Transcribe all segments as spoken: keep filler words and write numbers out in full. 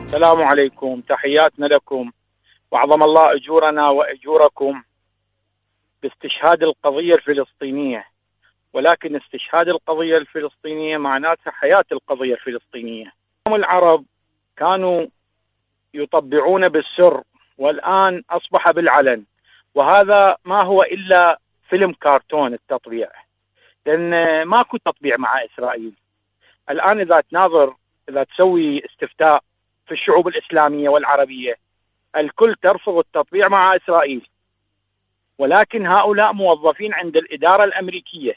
السلام عليكم، تحياتنا لكم، وعظم الله أجورنا وأجوركم باستشهاد القضية الفلسطينية. ولكن استشهاد القضية الفلسطينية معناتها حياة القضية الفلسطينية. العرب كانوا يطبعون بالسر، والآن أصبح بالعلن، وهذا ما هو إلا فيلم كرتون التطبيع، لأن ماكو تطبيع مع إسرائيل. الآن إذا تناظر، إذا تسوي استفتاء في الشعوب الإسلامية والعربية، الكل ترفض التطبيع مع إسرائيل، ولكن هؤلاء موظفين عند الإدارة الأمريكية.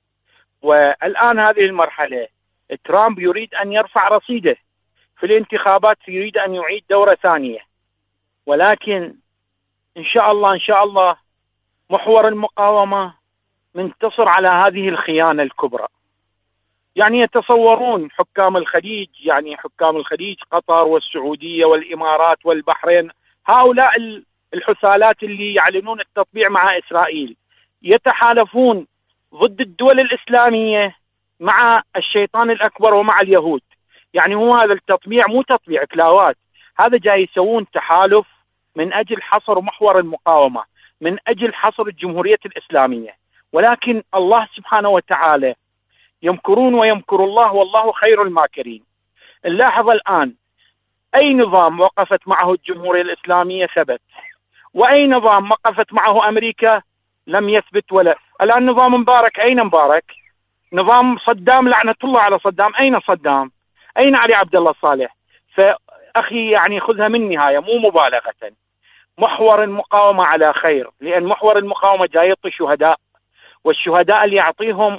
والآن هذه المرحلة ترامب يريد أن يرفع رصيده في الانتخابات، يريد أن يعيد دورة ثانية، ولكن إن شاء الله إن شاء الله محور المقاومة منتصر على هذه الخيانة الكبرى. يعني يتصورون حكام الخليج، يعني حكام الخليج قطر والسعودية والإمارات والبحرين، هؤلاء الحثالات اللي يعلنون التطبيع مع إسرائيل يتحالفون ضد الدول الإسلامية مع الشيطان الأكبر ومع اليهود. يعني هو هذا التطبيع مو تطبيع كلاوات، هذا جاي يسوون تحالف من أجل حصر محور المقاومة، من أجل حصر الجمهورية الإسلامية. ولكن الله سبحانه وتعالى يمكرون ويمكر الله والله خير الماكرين. نلاحظ الآن أي نظام وقفت معه الجمهورية الإسلامية ثبت، وأي نظام وقفت معه أمريكا لم يثبت. ولا الآن نظام مبارك، أين مبارك؟ نظام صدام لعنة الله على صدام، أين صدام؟ أين علي عبد الله الصالح؟ فأخي يعني خذها من نهاية، مو مبالغة، محور المقاومة على خير، لأن محور المقاومة جاي يعطي شهداء، والشهداء اللي يعطيهم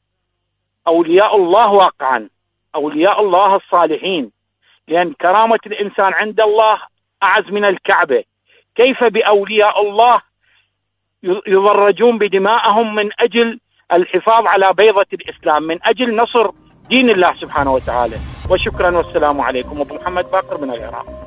أولياء الله واقعا، أولياء الله الصالحين، لأن كرامة الإنسان عند الله أعز من الكعبة. كيف بأولياء الله يضرجون بدماءهم من أجل الحفاظ على بيضة الإسلام، من أجل نصر دين الله سبحانه وتعالى؟ وشكرا والسلام عليكم. أبو محمد باقر من العراق.